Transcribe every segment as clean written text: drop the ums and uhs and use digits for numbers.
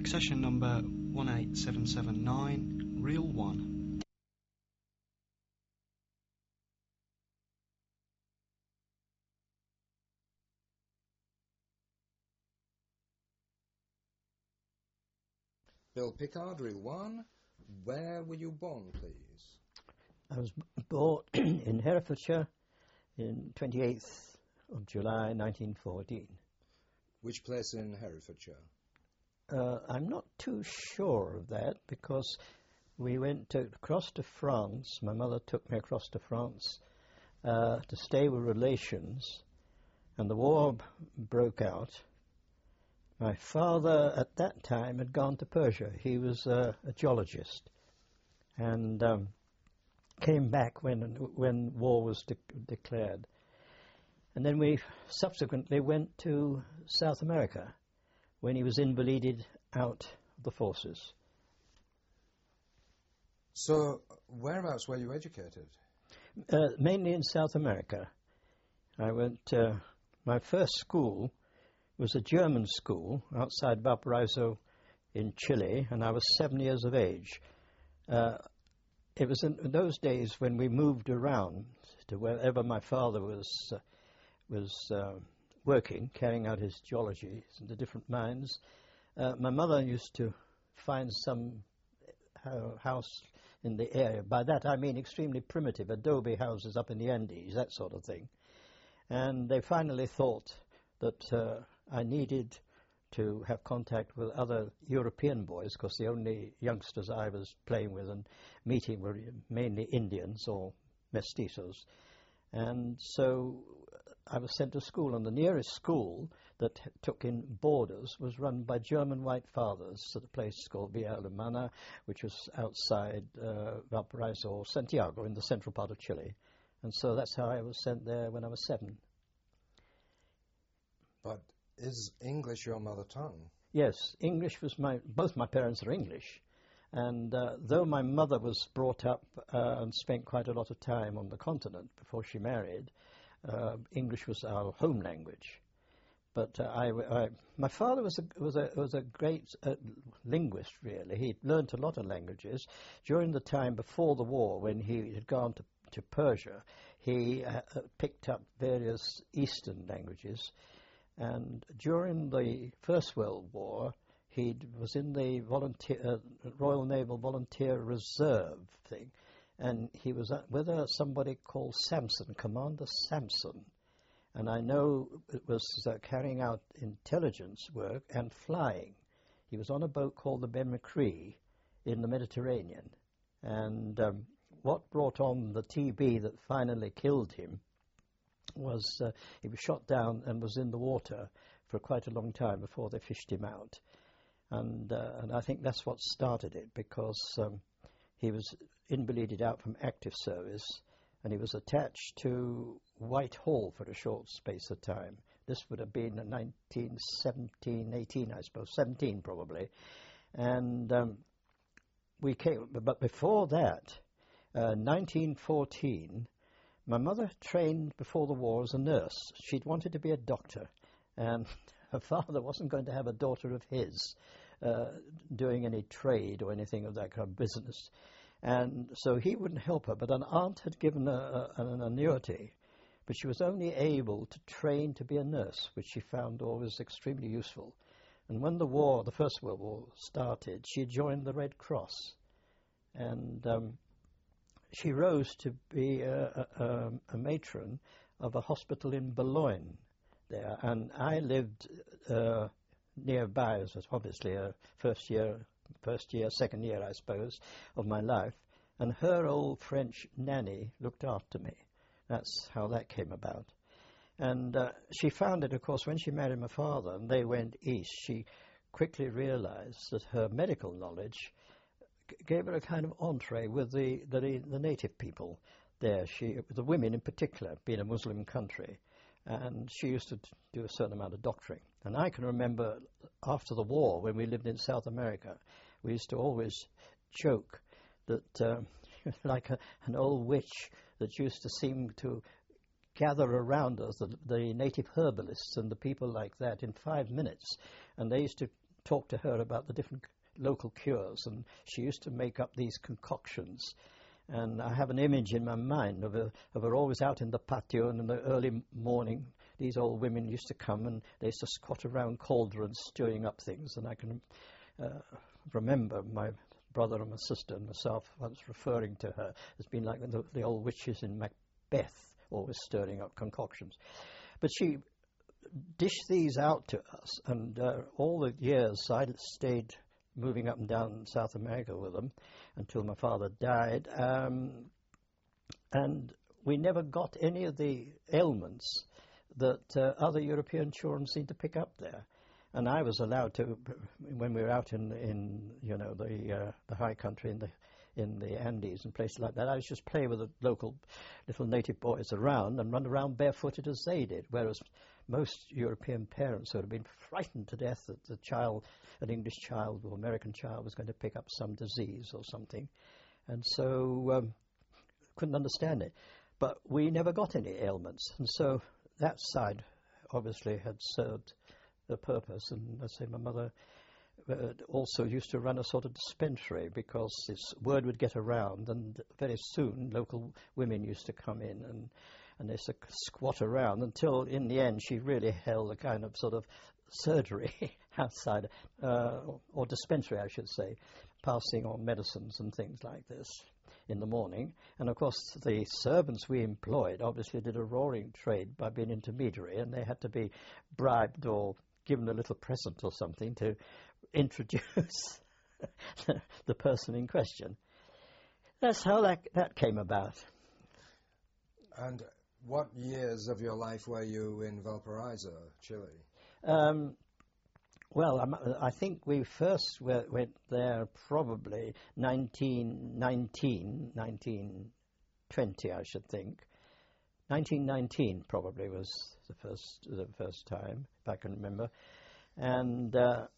Session number 18779, Reel 1. Bill Pickard, Reel 1. Where were you born, please? I was born in Herefordshire in 28th of July 1914. Which place in Herefordshire? I'm not too sure of that because we went across to France. My mother took me across to France to stay with relations, and the war broke out. My father at that time had gone to Persia. He was a geologist and came back when war was declared. And then we subsequently went to South America when he was invalided out of the forces. So, whereabouts were you educated? Mainly in South America. I went, my first school was a German school outside Valparaiso in Chile, and I was 7 years of age. It was in those days when we moved around to wherever my father was working, carrying out his geology in the different mines. My mother used to find some house in the area. By that I mean extremely primitive, adobe houses up in the Andes, that sort of thing. And they finally thought that I needed to have contact with other European boys, because the only youngsters I was playing with and meeting were mainly Indians or mestizos. And so I was sent to school, and the nearest school that took in boarders was run by German white fathers at a place called Villa Alemana, which was outside Valparaiso or Santiago in the central part of Chile. And so that's how I was sent there when I was 7. But is English your mother tongue? Yes, English was both my parents are English. And though my mother was brought up and spent quite a lot of time on the continent before she married, English was our home language. But my father was a great linguist, really. He'd learnt a lot of languages. During the time before the war, when he had gone to Persia, he picked up various Eastern languages. And during the First World War, he was in the Royal Naval Volunteer Reserve thing, and he was with somebody called Sampson, Commander Sampson. And I know it was carrying out intelligence work and flying. He was on a boat called the Ben Macri in the Mediterranean. And what brought on the TB that finally killed him was he was shot down and was in the water for quite a long time before they fished him out. And I think that's what started it, because he was invalided out from active service, and he was attached to Whitehall for a short space of time. This would have been in 1917, 18, I suppose, 17 probably. And we came, but before that, 1914, my mother trained before the war as a nurse. She'd wanted to be a doctor, and her father wasn't going to have a daughter of his doing any trade or anything of that kind of business. And so he wouldn't help her, but an aunt had given her an annuity, but she was only able to train to be a nurse, which she found always extremely useful. And when the First World War started, she joined the Red Cross, and she rose to be a matron of a hospital in Boulogne there, and I lived nearby. It was obviously a first year, second year, I suppose, of my life, and her old French nanny looked after me. That's how that came about. And she found it, of course, when she married my father and they went east, she quickly realized that her medical knowledge gave her a kind of entree with the native people there. The women in particular, being a Muslim country, and she used to do a certain amount of doctoring. And I can remember after the war, when we lived in South America, we used to always joke that like an old witch that used to seem to gather around us, the native herbalists and the people like that, in 5 minutes. And they used to talk to her about the different local cures, and she used to make up these concoctions. And I have an image in my mind of her always out in the patio, and in the early morning, these old women used to come and they used to squat around cauldrons stirring up things. And I can remember my brother and my sister and myself once referring to her as being like the old witches in Macbeth, always stirring up concoctions. But she dished these out to us, and all the years I stayed moving up and down South America with them until my father died, and we never got any of the ailments that other European children seemed to pick up there. And I was allowed to, when we were out in you know, the high country in the Andes and places like that, I was just play with the local little native boys around and run around barefooted as they did, whereas most European parents would have been frightened to death that the child, an English child or American child, was going to pick up some disease or something. And so couldn't understand it. But we never got any ailments. And so that side obviously had served the purpose. And I say my mother also used to run a sort of dispensary, because this word would get around, and very soon local women used to come in and they used to squat around until in the end she really held a kind of sort of surgery outside, or dispensary I should say, passing on medicines and things like this in the morning. And of course the servants we employed obviously did a roaring trade by being intermediary, and they had to be bribed or given a little present or something to introduce the person in question. That's how that came about. And what years of your life were you in Valparaiso, Chile? Well, I think we first went there probably 1919, 1920, I should think. 1919 probably was the first time, if I can remember. And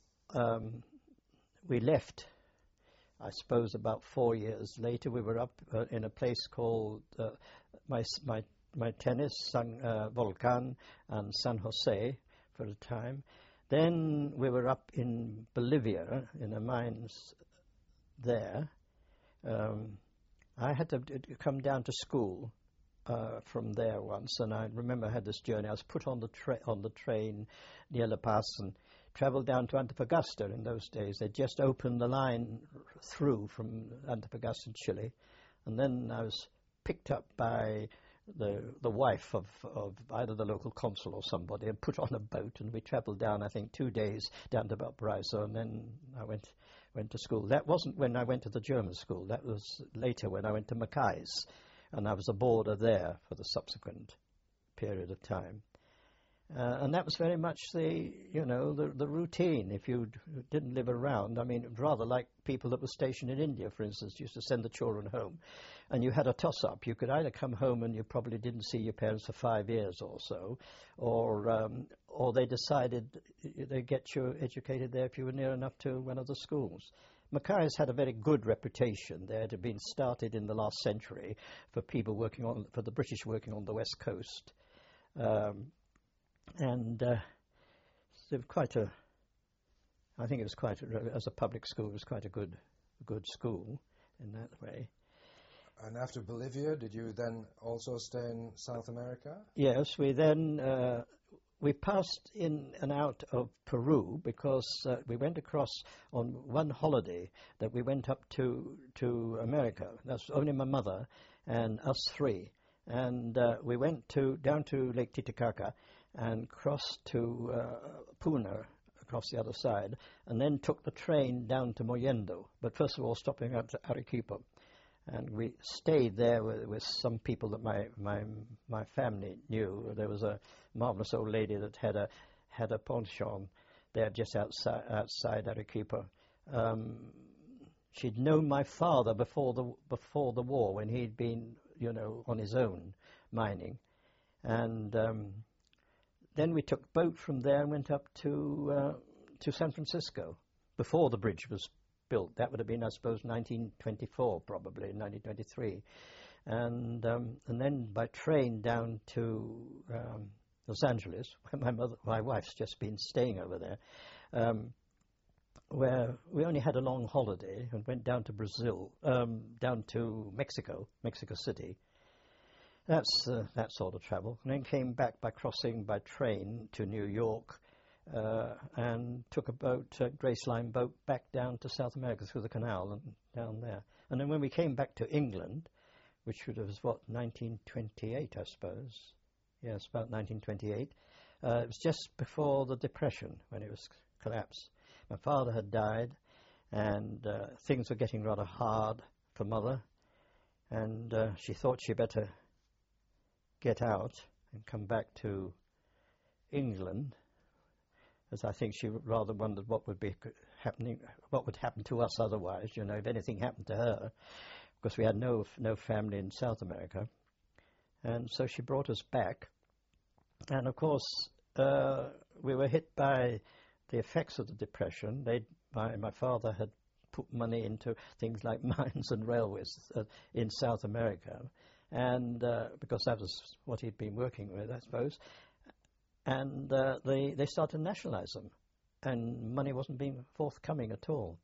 we left, I suppose, about 4 years later. We were up in a place called my tennis, Volcan and San Jose for a time. Then we were up in Bolivia in the mines there. I had to come down to school from there once, and I remember I had this journey. I was put on the train near La Paz and travelled down to Antofagasta. In those days they'd just opened the line through from Antofagasta, Chile, and then I was picked up by the wife of either the local consul or somebody, and put on a boat, and we travelled down, I think, 2 days down to Valparaiso, and then I went to school. That wasn't when I went to the German school. That was later when I went to Mackay's, and I was a boarder there for the subsequent period of time. And that was very much the routine. If you didn't live around, I mean, rather like people that were stationed in India, for instance, used to send the children home, and you had a toss-up. You could either come home and you probably didn't see your parents for 5 years or so, or they decided they'd get you educated there if you were near enough to one of the schools. Mackay's had a very good reputation there. It had been started in the last century for people for the British working on the West Coast. And I think it was as a public school, it was quite a good school in that way. And after Bolivia, did you then also stay in South America? Yes, we then we passed in and out of Peru, because we went across on one holiday that we went up to America. That's only my mother and us three, and we went down to Lake Titicaca and crossed to Puna, across the other side, and then took the train down to Mollendo, but first of all stopping at Arequipa. And we stayed there with some people that my family knew. There was a marvelous old lady that had a pension there just outside Arequipa. She'd known my father before the war, when he'd been on his own mining, and then we took boat from there and went up to San Francisco before the bridge was built. That would have been, I suppose, 1924, probably 1923, and then by train down to Los Angeles, where my wife's just been staying over there. where we only had a long holiday and went down to Brazil, down to Mexico City. That's that sort of travel. And then came back by crossing by train to New York and took a boat, a Grace Line boat, back down to South America through the canal and down there. And then when we came back to England, which was, 1928, I suppose. Yes, about 1928. It was just before the Depression, when it was collapsed. My father had died, and things were getting rather hard for Mother, and she thought she'd better get out and come back to England, as I think she rather wondered what would be happening, what would happen to us otherwise, you know, if anything happened to her, because we had no family in South America. And so she brought us back, and of course we were hit by the effects of the Depression. My father had put money into things like mines and railways in South America, and because that was what he'd been working with, I suppose. And they started to nationalize them, and money wasn't being forthcoming at all.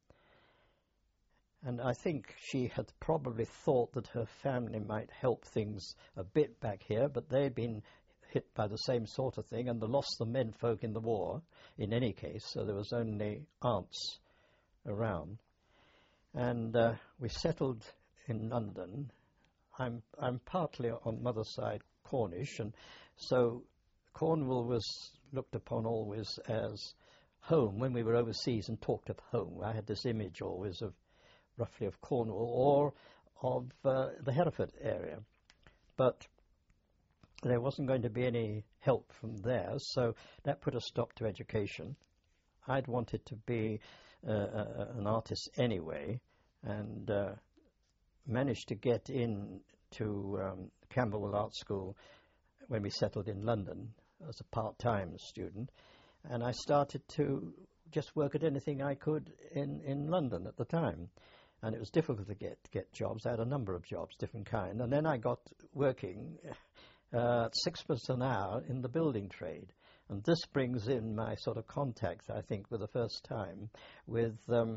And I think she had probably thought that her family might help things a bit back here, but they'd been hit by the same sort of thing, and they lost the menfolk in the war in any case, so there was only aunts around. And we settled in London. I'm partly on Mother's side Cornish, and so Cornwall was looked upon always as home when we were overseas and talked of home. I had this image always of roughly of Cornwall or of the Hereford area, but there wasn't going to be any help from there, so that put a stop to education. I'd wanted to be an artist anyway, and managed to get in to Camberwell Art School when we settled in London as a part-time student, and I started to just work at anything I could in London at the time. And it was difficult to get jobs. I had a number of jobs, different kind. And then I got working at £6 an hour in the building trade. And this brings in my sort of contact, I think, for the first time with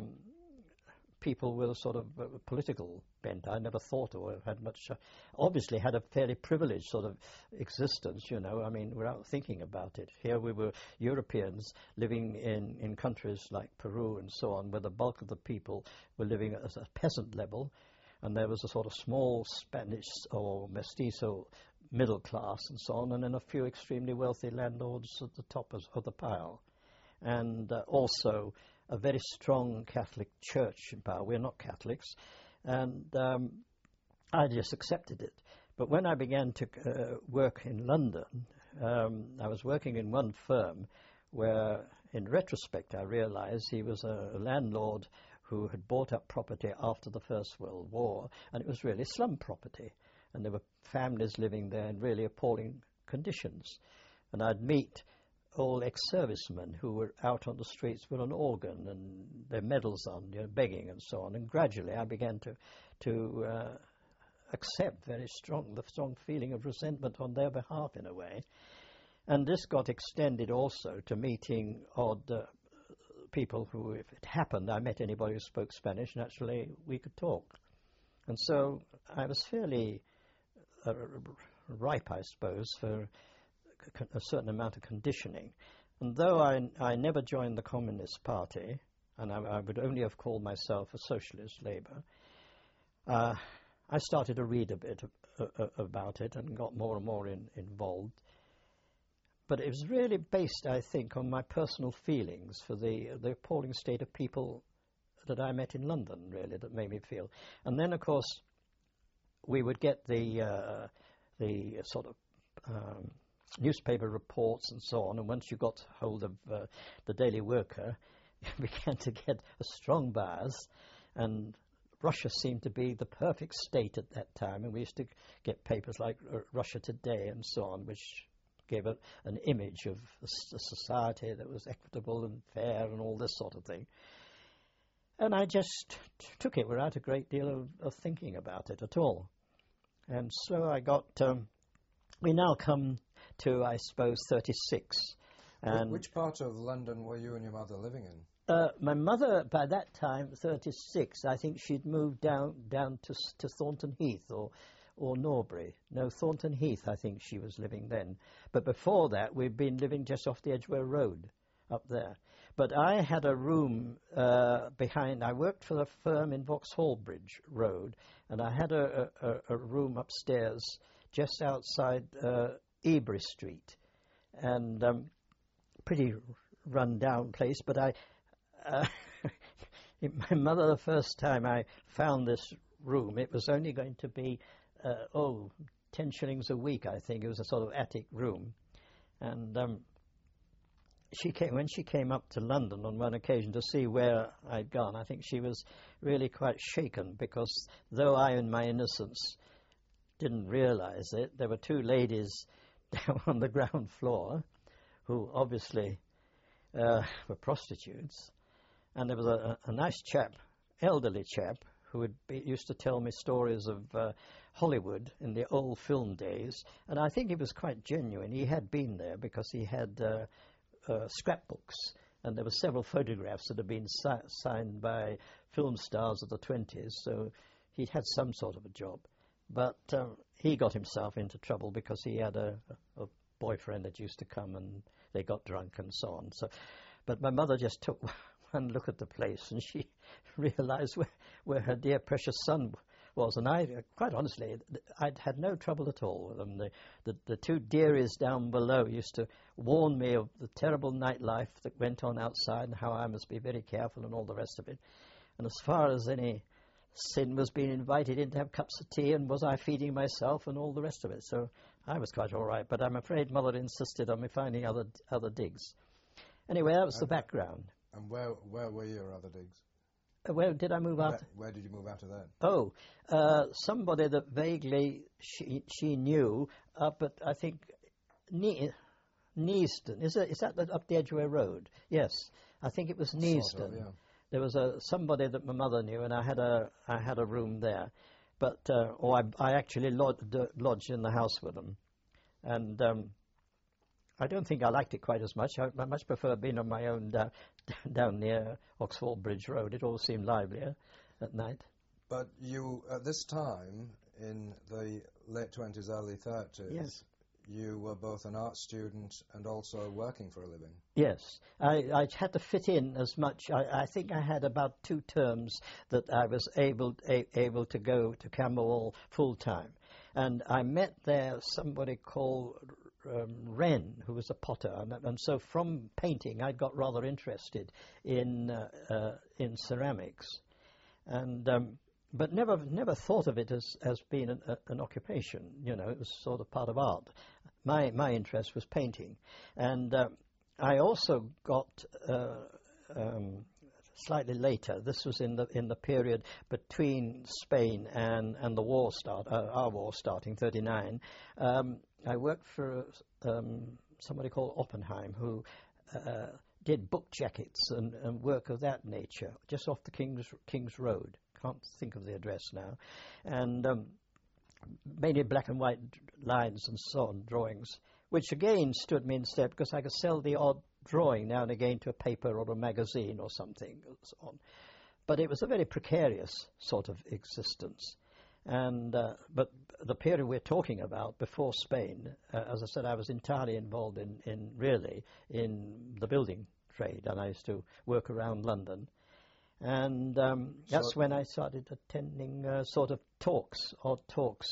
people with a sort of political bent. I never thought or had much, obviously had a fairly privileged sort of existence, you know, I mean, without thinking about it. Here we were Europeans living in countries like Peru and so on, where the bulk of the people were living at a peasant level, and there was a sort of small Spanish or mestizo middle class and so on, and then a few extremely wealthy landlords at the top of the pile. And also a very strong Catholic church in power. We're not Catholics, and I just accepted it. But when I began to work in London, I was working in one firm where, in retrospect, I realized he was a landlord who had bought up property after the First World War, and it was really slum property, and there were families living there in really appalling conditions. And I'd meet all ex-servicemen who were out on the streets with an organ and their medals on, you know, begging and so on. And gradually I began to accept the strong feeling of resentment on their behalf in a way. And this got extended also to meeting odd people who, if it happened, I met anybody who spoke Spanish, naturally we could talk. And so I was fairly ripe, I suppose, for a certain amount of conditioning. And though I never joined the Communist Party, and I would only have called myself a socialist Labour, I started to read a bit about it and got more and more involved. But it was really based, I think, on my personal feelings for the appalling state of people that I met in London, really, that made me feel. And then, of course, we would get the sort of newspaper reports and so on, and once you got hold of the Daily Worker, you began to get a strong bias, and Russia seemed to be the perfect state at that time, and we used to get papers like Russia Today and so on, which gave an image of a society that was equitable and fair and all this sort of thing. And I just took it without a great deal of thinking about it at all. And so I got, we now come to, I suppose, 36, And Which part of London were you and your mother living in? my mother, by that time, 36, I think she'd moved down to Thornton Heath or Norbury. No, Thornton Heath, I think she was living then. But before that, we'd been living just off the Edgware Road up there. But I had a room behind. I worked for the firm in Vauxhall Bridge Road, and I had a room upstairs just outside Ebury Street, and pretty run-down place. But my mother, the first time I found this room, it was only going to be 10 shillings a week, I think. It was a sort of attic room, and when she came up to London on one occasion to see where I'd gone, I think she was really quite shaken, because though I, in my innocence, didn't realize it, there were two ladies down on the ground floor who obviously were prostitutes, and there was a nice chap, elderly chap, who used to tell me stories of Hollywood in the old film days, and I think he was quite genuine. He had been there because he had scrapbooks, and there were several photographs that had been signed by film stars of the 20s, so he'd had some sort of a job. But he got himself into trouble because he had a boyfriend that used to come, and they got drunk and so on. But my mother just took one look at the place, and she realized where her dear precious son was. And I, quite honestly, I'd had no trouble at all with them. The two dearies down below used to warn me of the terrible nightlife that went on outside and how I must be very careful and all the rest of it. And as far as any sin was being invited in to have cups of tea, and was I feeding myself and all the rest of it. So I was quite all right, but I'm afraid Mother insisted on me finding other digs. Anyway, that was the background. And where were your other digs? Where did I move out? Where did you move after that? Oh, somebody that vaguely she knew up at, I think, Neaston. Is that up the Edgware Road? Yes, I think it was Neaston. Sort of, yeah. There was somebody that my mother knew, and I had a room there. But I actually lodged in the house with them, and I don't think I liked it quite as much. I much prefer being on my own down near Vauxhall Bridge Road. It all seemed livelier at night. But you, at this time, in the late 20s, early 30s, yes, you were both an art student and also working for a living. Yes, I had to fit in as much. I think I had about 2 terms that I was able to go to Camberwell full time, and I met there somebody called Wren, who was a potter, and so from painting I got rather interested in ceramics, and but never thought of it as being an occupation. You know, it was sort of part of art. My interest was painting, and I also got slightly later. This was in the period between Spain and the war our war starting, 39. I worked for somebody called Oppenheim, who did book jackets and work of that nature, just off the King's Road. Can't think of the address now, and mainly black and white lines and so on, drawings, which again stood me in stead because I could sell the odd drawing now and again to a paper or a magazine or something and so on. But it was a very precarious sort of existence. And but the period we're talking about before Spain, as I said, I was entirely involved in the building trade, and I used to work around London. And that's when I started attending sort of odd talks,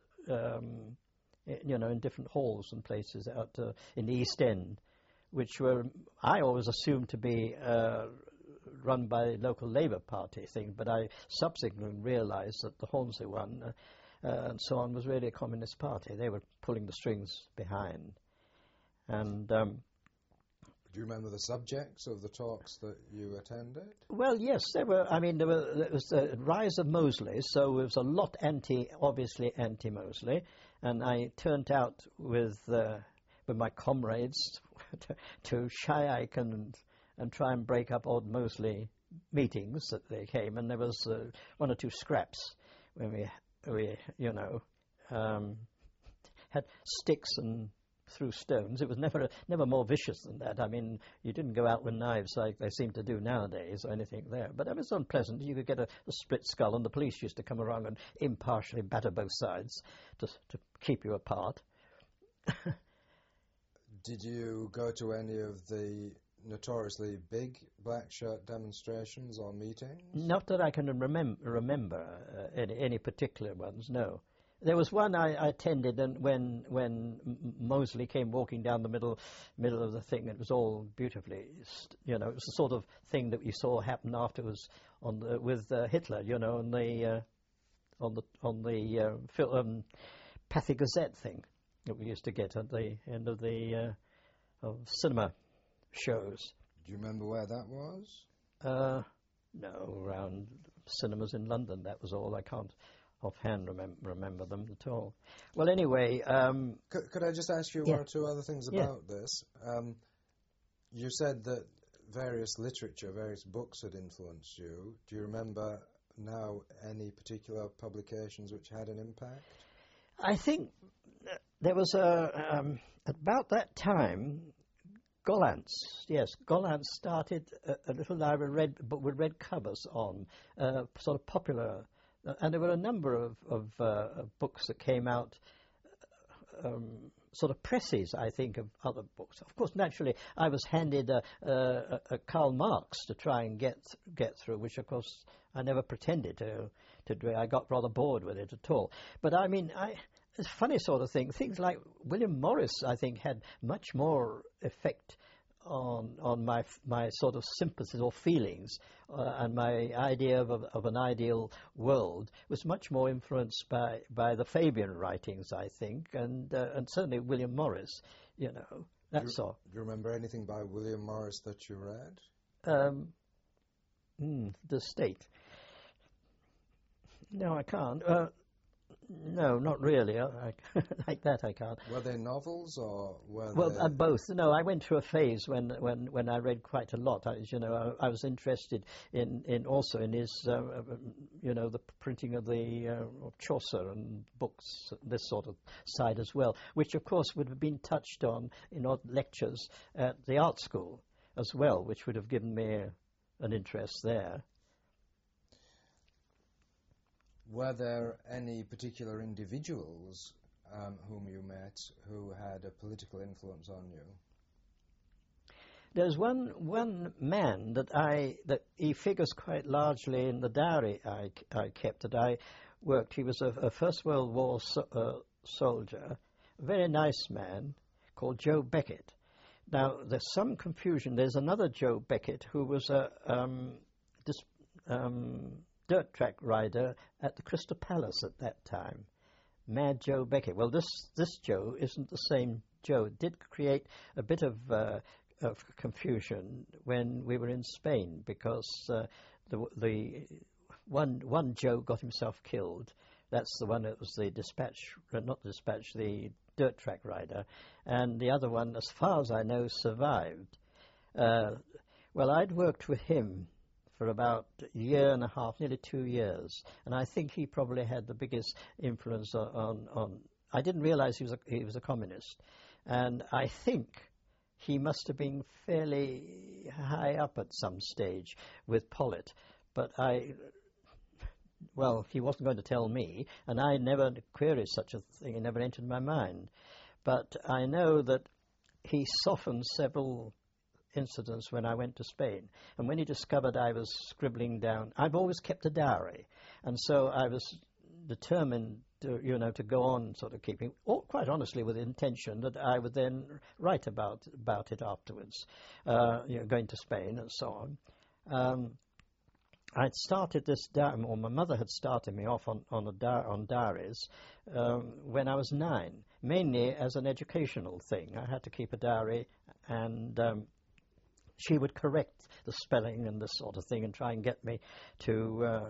in different halls and places out in the East End, which were, I always assumed to be run by the local Labour Party thing, but I subsequently realised that the Hornsey one and so on was really a Communist Party. They were pulling the strings behind. And do you remember the subjects of the talks that you attended? Well, yes, there was the rise of Mosley, so it was a lot obviously anti-Mosley, and I turned out with my comrades to Schaik and try and break up odd Mosley meetings that they came, and there was 1 or 2 scraps when we had sticks and threw stones. It was never more vicious than that. I mean, you didn't go out with knives like they seem to do nowadays or anything there. But it was unpleasant. You could get a split skull, and the police used to come around and impartially batter both sides to keep you apart. Did you go to any of the notoriously big black shirt demonstrations or meetings? Not that I can remember any particular ones, no. There was one I attended, and when Mosley came walking down the middle of the thing, it was all beautifully, it was the sort of thing that we saw happen afterwards with Hitler, on the Pathy Gazette thing that we used to get at the end of the of cinema shows. Do you remember where that was? No, around cinemas in London. That was all. I can't offhand remember them at all. Well, anyway... Could I just ask you one or two other things about this? You said that various literature, various books had influenced you. Do you remember now any particular publications which had an impact? I think there was about that time, Gollancz started a little library with red covers on, sort of popular, and there were a number of books that came out, sort of presses, I think, of other books. Of course, naturally, I was handed a Karl Marx to try and get through, which, of course, I never pretended to do. I got rather bored with it at all. But, I mean, it's a funny sort of thing. Things like William Morris, I think, had much more effect on my sort of sympathies or feelings, and my idea of an ideal world was much more influenced by the Fabian writings, I think, and certainly William Morris. That's all. Do you remember anything by William Morris that you read? The State. No, I can't. No, not really. Like that, I can't. Were they novels or were they... both. No, I went through a phase when I read quite a lot. I was interested in also in his, the printing of the Chaucer and books, this sort of side as well, which of course would have been touched on in odd lectures at the art school as well, which would have given me an interest there. Were there any particular individuals whom you met who had a political influence on you? There's one man that he figures quite largely in the diary I kept that I worked. He was a First World War soldier, a very nice man called Joe Beckett. Now, there's some confusion. There's another Joe Beckett who was a dirt track rider at the Crystal Palace at that time, Mad Joe Beckett. Well, this Joe isn't the same Joe. It did create a bit of confusion when we were in Spain, because the one Joe got himself killed. That's the one that was the the dirt track rider, and the other one, as far as I know, survived. Well, I'd worked with him for about a year and a half, nearly 2 years, and I think he probably had the biggest influence on. I didn't realize he was a communist, and I think he must have been fairly high up at some stage with Pollitt, but he wasn't going to tell me, and I never queried such a thing. It never entered my mind, but I know that he softened several incidents when I went to Spain, and when he discovered I was scribbling down, I've always kept a diary, and so I was determined to go on sort of keeping, quite honestly, with the intention that I would then write about it afterwards, going to Spain and so on. I'd started this diary, or my mother had started me off on diaries when I was 9, mainly as an educational thing. I had to keep a diary, and she would correct the spelling and this sort of thing and try and get me to,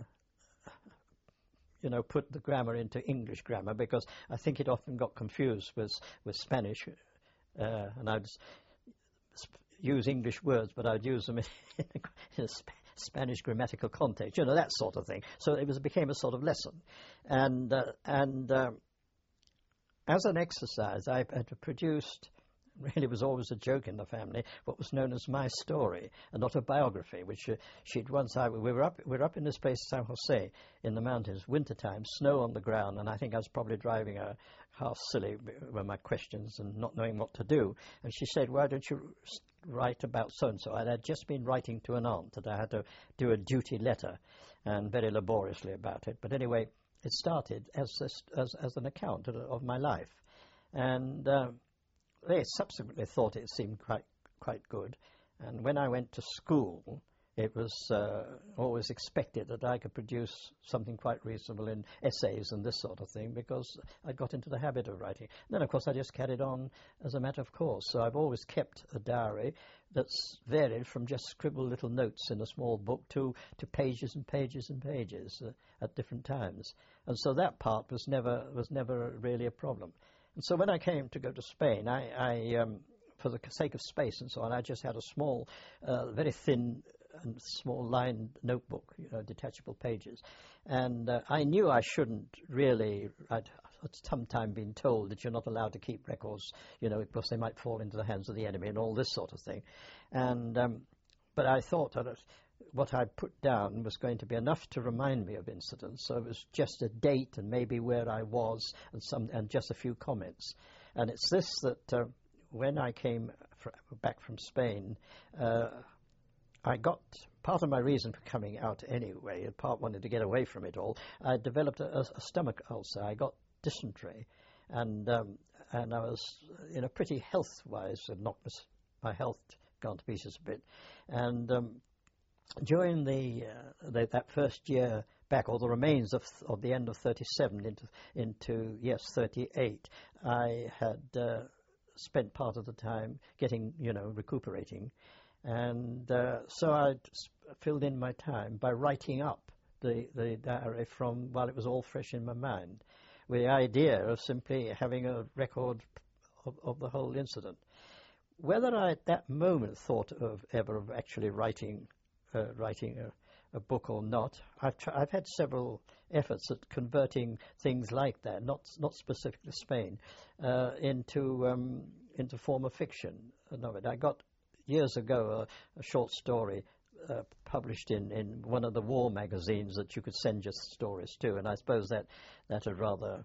put the grammar into English grammar, because I think it often got confused with Spanish, and I'd use English words, but I'd use them in a Spanish grammatical context, that sort of thing. So it became a sort of lesson, and as an exercise, I had produced, really was always a joke in the family, what was known as my story, an autobiography, which she'd once, we were up in this place, San Jose, in the mountains, wintertime, snow on the ground, and I think I was probably driving her half silly with my questions and not knowing what to do. And she said, why don't you write about so-and-so? And I'd just been writing to an aunt that I had to do a duty letter, and very laboriously about it. But anyway, it started as an account of my life. And they subsequently thought it seemed quite good. And when I went to school, it was always expected that I could produce something quite reasonable in essays and this sort of thing, because I got into the habit of writing. And then, of course, I just carried on as a matter of course. So I've always kept a diary that's varied from just scribbled little notes in a small book to pages and pages and pages at different times. And so that part was never really a problem. And so when I came to go to Spain, I for the sake of space and so on, I just had a small, very thin and small lined notebook, detachable pages. And I knew I shouldn't really, I'd at some time been told that you're not allowed to keep records, because they might fall into the hands of the enemy and all this sort of thing. And but I thought that what I put down was going to be enough to remind me of incidents. So it was just a date and maybe where I was and just a few comments. And it's this that when I came back from Spain, I got part of my reason for coming out anyway, and part wanted to get away from it all. I developed a stomach ulcer. I got dysentery, and I was in a pretty health-wise, knocked my health gone to pieces a bit. And during that first year back, or the remains of the end of 37 into 38, I had spent part of the time getting, recuperating. And so I filled in my time by writing up the diary from while it was all fresh in my mind, with the idea of simply having a record of the whole incident. Whether I at that moment thought of ever of actually writing a book or not, I've had several efforts at converting things like that, not specifically Spain, into form of fiction. I got years ago a short story published in one of the war magazines that you could send your stories to, and I suppose that had rather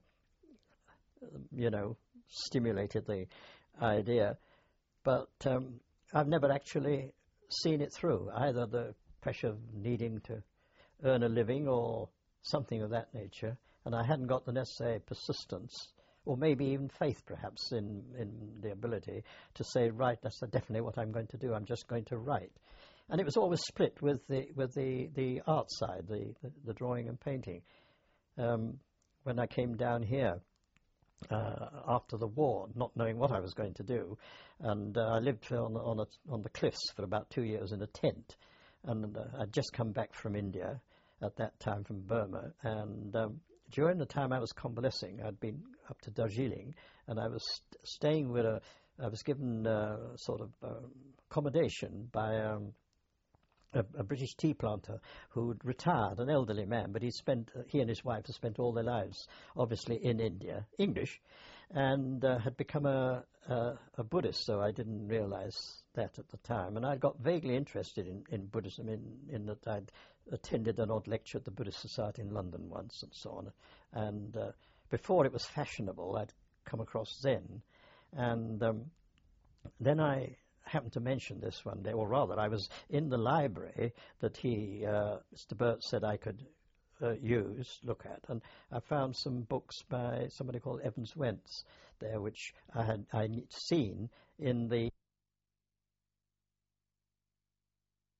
stimulated the idea. But I've never actually seen it through, either the pressure of needing to earn a living or something of that nature, and I hadn't got the necessary persistence, or maybe even faith perhaps in the ability to say, right, that's definitely what I'm going to do, I'm just going to write. And it was always split with the art side, the drawing and painting. When I came down here after the war, not knowing what I was going to do, and I lived on the cliffs for about 2 years in a tent, and I'd just come back from India at that time, from Burma, and during the time I was convalescing, I'd been up to Darjeeling, and I was staying with I was given sort of accommodation by a British tea planter who'd retired, an elderly man, but he and his wife had spent all their lives, obviously, in India, English, and had become a Buddhist, so I didn't realize that at the time. And I got vaguely interested in Buddhism in that I'd attended an odd lecture at the Buddhist Society in London once and so on. And before it was fashionable, I'd come across Zen. And then I happened to mention this one day, or rather, I was in the library that Mr. Burt said I could look at, and I found some books by somebody called Evans Wentz there, which I'd seen in the